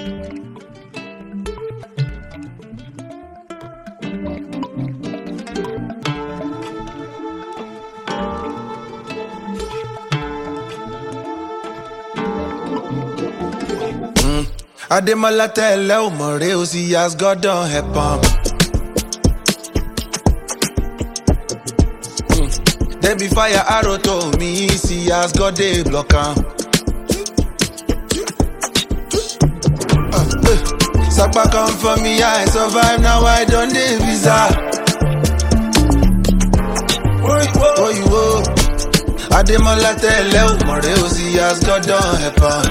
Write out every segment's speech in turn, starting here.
Ademola tẹ́lẹ̀ ò mọ̀ rẹ́ o see as God don help am. There be fire arrow to me, see as God dey block am. Sapa come for me, I survive, now I don dey visa. Oh you oh, Ademola tẹ́lẹ̀ ò mọ̀ rẹ́ o see as God don help am.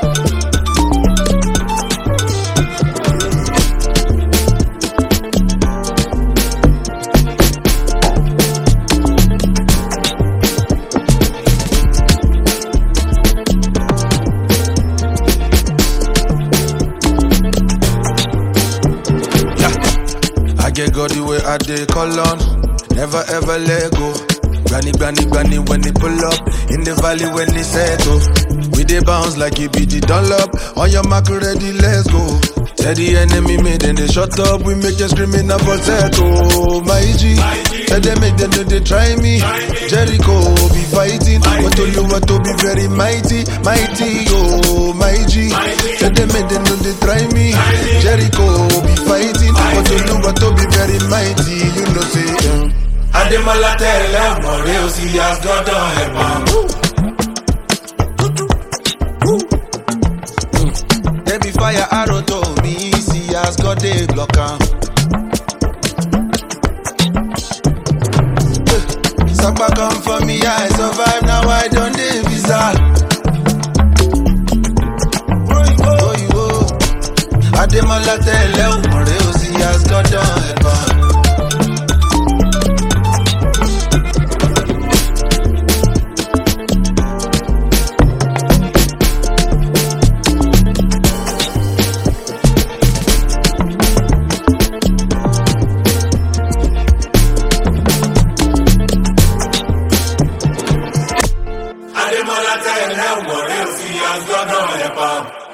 I get God the way I dey call on, never ever let go. Granny when they pull up, in the valley when they settle. We dey bounce like it be the Dunlop, on your mark ready, let's go. Tell the enemy made and they shut up, we make them screaming up for settle. My G, tell them make them know they try me. Jericho be fighting, but to be very mighty, oh my G. Tell them make them know they try me. Jericho be fighting, but to be very mighty, you know say. Ademola tẹ́lẹ̀ ò mọ̀ rẹ́ o see as God don help am. There be fire arrow to me, see as God dey block am. Sapa come for me, I survive, now I don dey visa. Oh you oh, Ademola tẹ́lẹ̀ ò mọ̀ rẹ́ o see as God don help am. Ademola tẹ́lẹ̀ ò mọ̀ rẹ́ o see as God don help am.